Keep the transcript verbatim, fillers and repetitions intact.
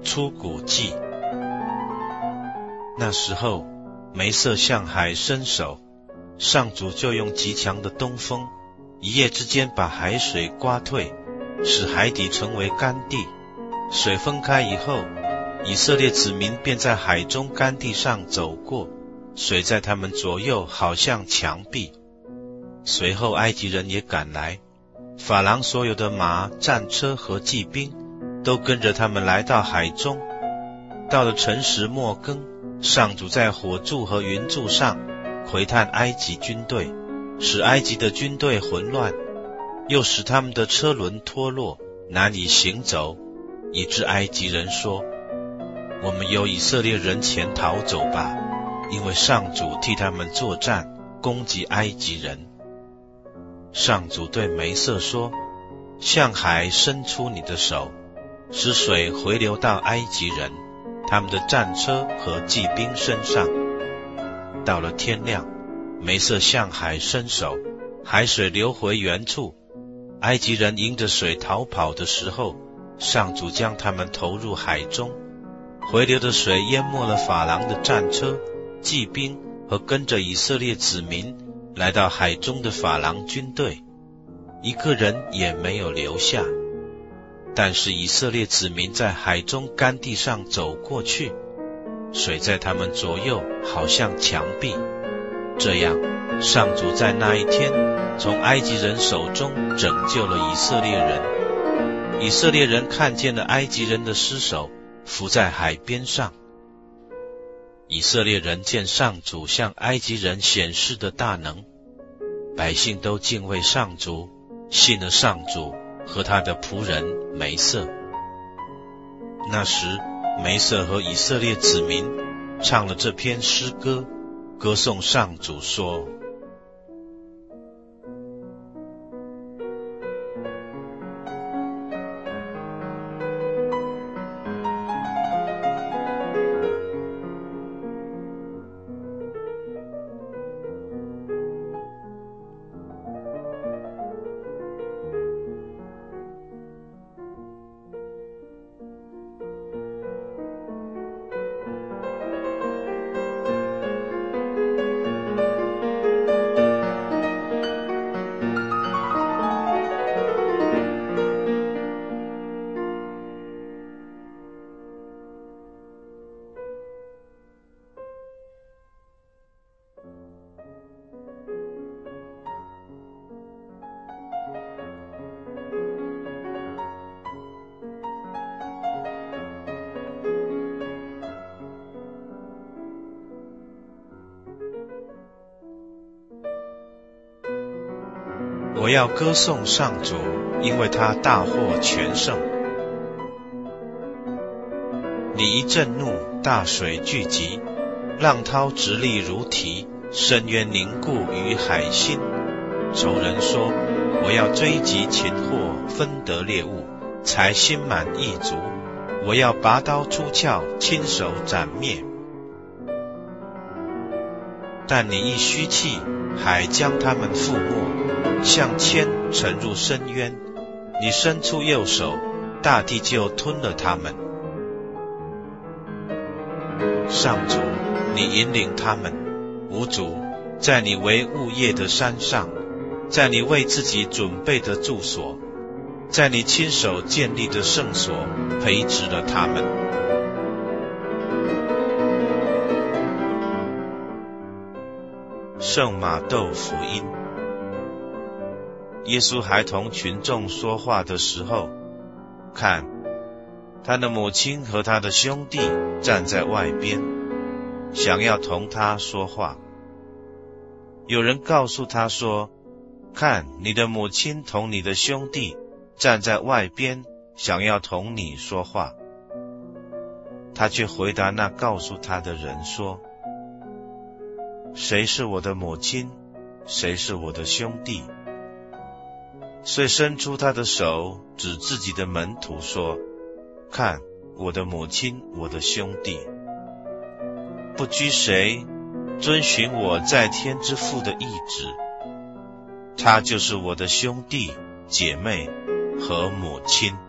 出谷记。那时候，梅瑟向海伸手，上主就用极强的东风，一夜之间把海水刮退，使海底成为干地。水分开以后，以色列子民便在海中干地上走过，水在他们左右好像墙壁。随后埃及人也赶来，法郎所有的马、战车和骑兵都跟着他们来到海中。到了辰时末更，上主在火柱和云柱上窥探埃及军队，使埃及的军队混乱，又使他们的车轮脱落，难以行走，以致埃及人说：我们由以色列人前逃走吧，因为上主替他们作战，攻击埃及人。上主对梅瑟说：向海伸出你的手，使水回流到埃及人，他们的战车和骑兵身上。到了天亮，梅瑟向海伸手，海水流回原处。埃及人迎着水逃跑的时候，上主将他们投入海中，回流的水淹没了法郎的战车、骑兵和跟着以色列子民来到海中的法郎军队，一个人也没有留下。但是以色列子民在海中干地上走过去，水在他们左右好像墙壁。这样，上主在那一天从埃及人手中拯救了以色列人。以色列人看见了埃及人的尸首浮在海边上。以色列人见上主向埃及人显示的大能，百姓都敬畏上主，信了上主和他的仆人梅瑟。那时，梅瑟和以色列子民唱了这篇诗歌，歌颂上主说：我要歌颂上主，因为他大获全胜。你一震怒，大水聚集，浪涛直立如堤，深渊凝固于海心。仇人说：我要追击擒获，分得猎物，才心满意足。我要拔刀出鞘，亲手斩灭。但你一虚气，海将他们覆没，像铅沉入深渊。你伸出右手，大地就吞了他们。上主，你引领他们，无主，在你为物业的山上，在你为自己准备的住所，在你亲手建立的圣所，培植了他们。圣马窦福音。耶稣还同群众说话的时候，看，他的母亲和他的兄弟站在外边，想要同他说话。有人告诉他说：看，你的母亲同你的兄弟站在外边，想要同你说话。他却回答那告诉他的人说：谁是我的母亲？谁是我的兄弟？遂伸出他的手，指自己的门徒说：看，我的母亲，我的兄弟。不拘谁，遵循我在天之父的意志，他就是我的兄弟、姐妹和母亲。